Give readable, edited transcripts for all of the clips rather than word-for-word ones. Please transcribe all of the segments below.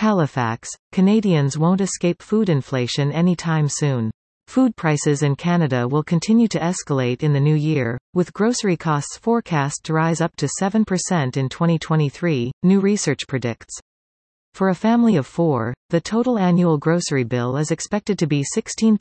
Halifax, Canadians won't escape food inflation anytime soon. Food prices in Canada will continue to escalate in the new year, with grocery costs forecast to rise up to 7% in 2023, new research predicts. For a family of 4, the total annual grocery bill is expected to be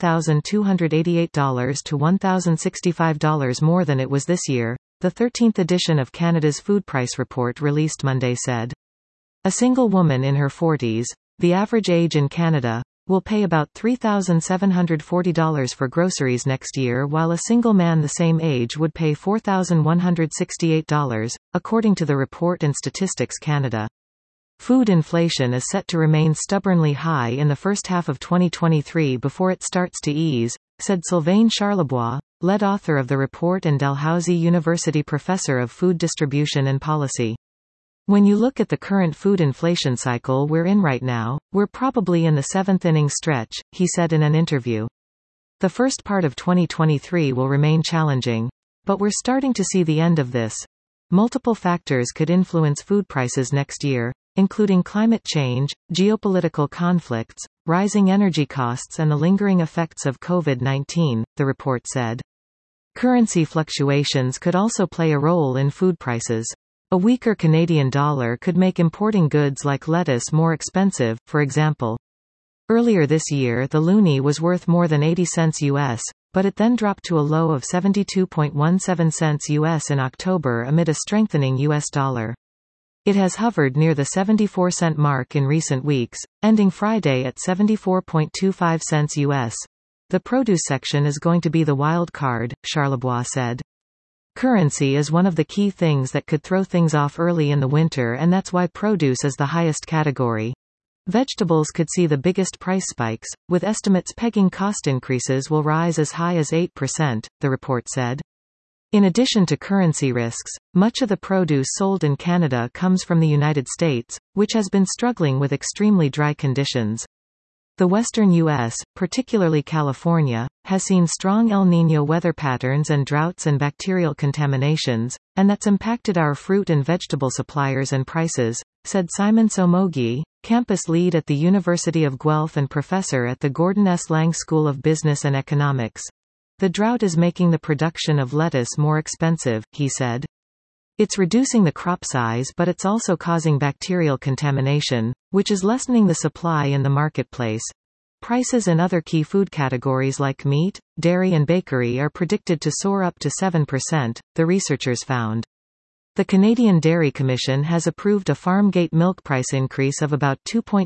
$16,288 to $1,065 more than it was this year, the 13th edition of Canada's Food Price Report released Monday said. A single woman in her 40s, the average age in Canada, will pay about $3,740 for groceries next year, while a single man the same age would pay $4,168, according to the report and Statistics Canada. Food inflation is set to remain stubbornly high in the first half of 2023 before it starts to ease, said Sylvain Charlebois, lead author of the report and Dalhousie University professor of food distribution and policy. When you look at the current food inflation cycle we're in right now, we're probably in the 7th inning stretch, he said in an interview. The first part of 2023 will remain challenging. But we're starting to see the end of this. Multiple factors could influence food prices next year, including climate change, geopolitical conflicts, rising energy costs and the lingering effects of COVID-19, the report said. Currency fluctuations could also play a role in food prices. A weaker Canadian dollar could make importing goods like lettuce more expensive, for example. Earlier this year the loonie was worth more than 80 cents US, but it then dropped to a low of 72.17 cents US in October amid a strengthening US dollar. It has hovered near the 74-cent mark in recent weeks, ending Friday at 74.25 cents US. The produce section is going to be the wild card, Charlebois said. Currency is one of the key things that could throw things off early in the winter, and that's why produce is the highest category. Vegetables could see the biggest price spikes, with estimates pegging cost increases will rise as high as 8%, the report said. In addition to currency risks, much of the produce sold in Canada comes from the United States, which has been struggling with extremely dry conditions. The western U.S., particularly California, has seen strong El Niño weather patterns and droughts and bacterial contaminations, and that's impacted our fruit and vegetable suppliers and prices, said Simon Somogi, campus lead at the University of Guelph and professor at the Gordon S. Lang School of Business and Economics. The drought is making the production of lettuce more expensive, he said. It's reducing the crop size, but it's also causing bacterial contamination, which is lessening the supply in the marketplace. Prices in other key food categories like meat, dairy and bakery are predicted to soar up to 7%, the researchers found. The Canadian Dairy Commission has approved a farm gate milk price increase of about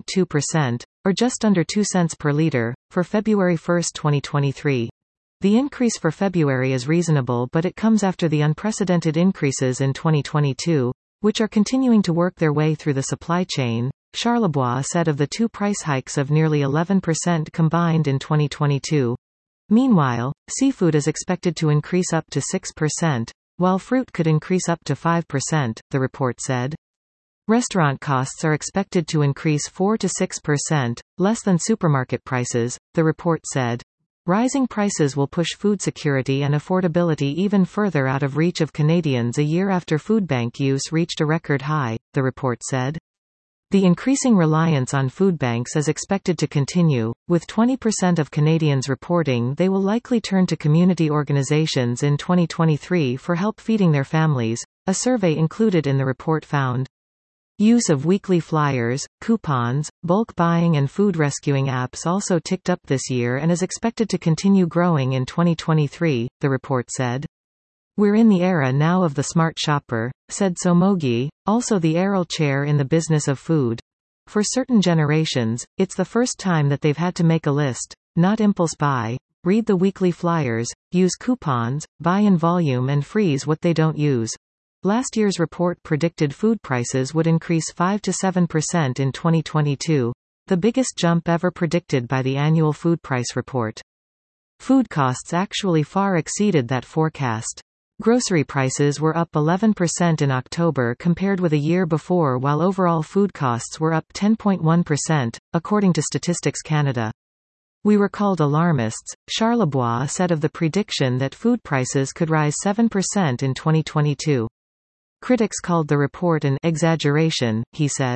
2.2%, or just under 2 cents per litre, for February 1, 2023. The increase for February is reasonable, but it comes after the unprecedented increases in 2022, which are continuing to work their way through the supply chain, Charlebois said of the two price hikes of nearly 11% combined in 2022. Meanwhile, seafood is expected to increase up to 6%, while fruit could increase up to 5%, the report said. Restaurant costs are expected to increase 4 to 6%, less than supermarket prices, the report said. Rising prices will push food security and affordability even further out of reach of Canadians a year after food bank use reached a record high, the report said. The increasing reliance on food banks is expected to continue, with 20% of Canadians reporting they will likely turn to community organizations in 2023 for help feeding their families, a survey included in the report found. Use of weekly flyers, coupons, bulk buying and food rescuing apps also ticked up this year and is expected to continue growing in 2023, the report said. We're in the era now of the smart shopper, said Somogi, also the Errol Chair in the Business of Food. For certain generations, it's the first time that they've had to make a list, not impulse buy, read the weekly flyers, use coupons, buy in volume and freeze what they don't use. Last year's report predicted food prices would increase 5 to 7% in 2022, the biggest jump ever predicted by the annual food price report. Food costs actually far exceeded that forecast. Grocery prices were up 11% in October compared with a year before, while overall food costs were up 10.1%, according to Statistics Canada. We were called alarmists, Charlebois said of the prediction that food prices could rise 7% in 2022. Critics called the report an exaggeration, he said.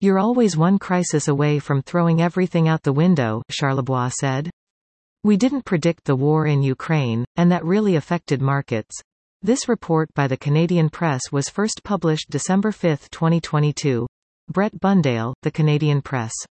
"You're always one crisis away from throwing everything out the window," Charlebois said. "We didn't predict the war in Ukraine, and that really affected markets." This report by the Canadian Press was first published December 5, 2022. Brett Bundale, The Canadian Press.